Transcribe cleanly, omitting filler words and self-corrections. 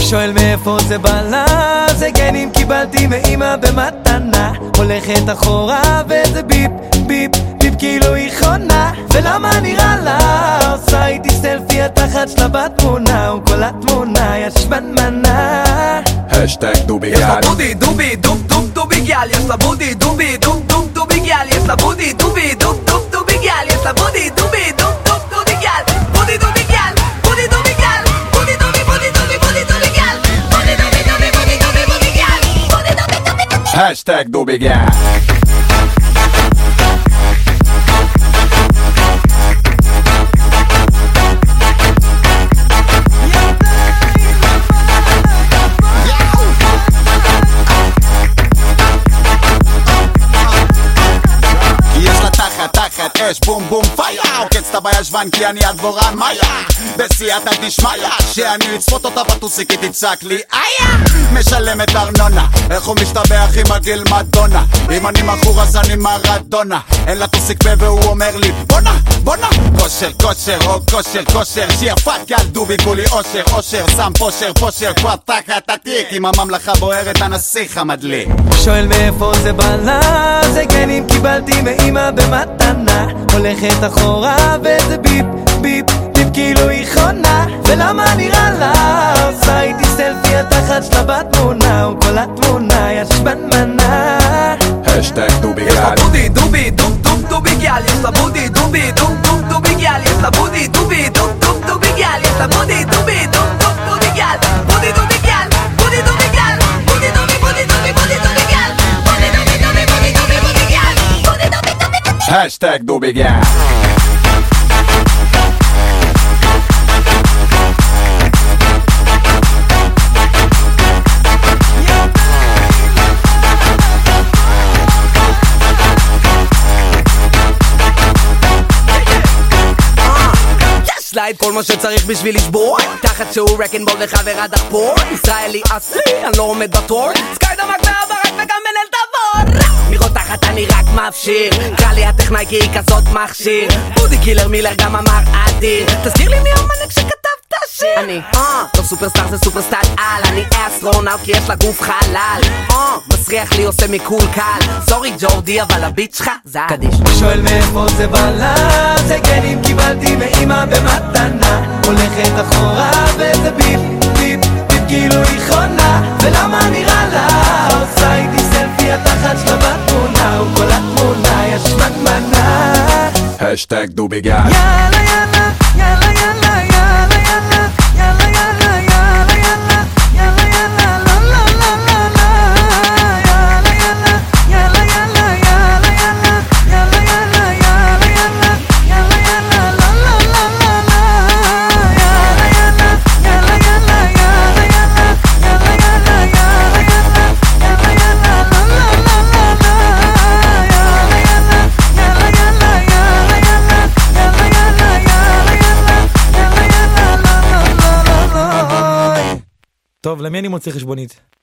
שואל מאיפה זה בלה, זה גנים קיבלתי מאמא במתנה. הולכת אחורה וזה ביפ ביפ ביפ כאילו היא חונה. ולמה נראה לה עושה איתי סלפי התחת שלה בתמונה, וכל התמונה יש מנמנה. השטג דובי יש לה גל, בודי דובי דוב דוב דובי גל, יש לה בודי דובי דוב דוב דובי גל, יש לה בודי דובי דוב דוב דובי גל, יש לה בודי דובי דוב דוב דובי גל, בודי דובי גל, בודי דובי גל, בודי דובי בודי דובי בודי דובי גל, בודי דובי דובי בודי דובי בודי גל, בודי דובי דובי. השטג דובי גל. אש בום בום פייר, עוקץ את בישבן כי אני הדבורן מאיה, בסייעתא דשמיא, שאני אצפות אותה בטוסיק היא תצעק לי איה. משלמת ארנונה, איך הוא משתבח עם הגיל מדונה, אם אני מכור אז אני מרדונה, אין לה טוסיק פה והוא אומר לי בונה בונה. כושר כושר או כושר כושר, שיר פאק על דובי כולי אושר אושר, שם פושר פושר כבר תחת התיק, עם הממלכה בוערת הנסיך המדליק. שואל מאיפה זה בלה, זה גנים קיבלתי מאמא במתנה. הולכת אחורה וזה ביפ ביפ ביפ כאילו היא חונה. ולמה נראה לה עושה איתי סלפי התחת שלה בתמונה, וכל התמונה יש מנמנה. השטג דובי יש לה גל, בודי דובי דוב דוב דובי גל, יש לה בודי דובי דוב דוב דובי גל, יש לה בודי דובי דוב דוב דובי גל, יש לה בודי דובי דוב דוב דובי גל, בודי דובי גל, בודי דובי גל, בודי דובי בודי דובי בודי דובי גל, בודי דובי דובי בודי דובי בודי גל, בודי דובי דובי. השטג דובי גל. סלייד כל מה שצריך בשביל לשבור, תחת שהוא רקנבול וחברה דחפור, ישראלי אסלי, אני לא עומד בתור, סקייד המק והברק וגם מנהל תבור. מראות תחת אני רק מאפשיר, קרא לי הטכנאי כי היא כזאת מכשיר, בודי קילר מילר גם אמר אדיר, תזכיר לי מי המנהיג שכתב את השיר. אני לא סופרסטאר זה סופרסטאר על, אני אסטרונאוט כי יש לה גוף חלל, מסריח לי עושה מקול קל, סורי ג'ורדי אבל הביט שלך זה קדיש. שואל מאיפה זה בלה, זה גנים קיבלתי מאמא במתנה. הולכת אחורה וזה ביפ ביפ ביפ כאילו היא חונה. ולמה נראה לה עושה איתי סלפי התחת שלה בתמונה, וכל התמונה יש מנמנה. השטג דובי גל, יאללה יאללה יאללה יאללה יאללה יאללה יאללה יאללה יאללה יאללה יאללה לא לא לא לא לא יאללה יאללה יאללה יאללה יאללה יאללה יאללה יאללה יאללה יאללה יאללה לא לא לא לא לא יאללה יאללה יאללה יאללה יאללה יאללה יאללה יאללה יאללה יאללה יאללה יאללה לא לא לא לא לא יאללה יאללה יאללה יאללה יאללה טוב, למי אני מוציא חשבונית?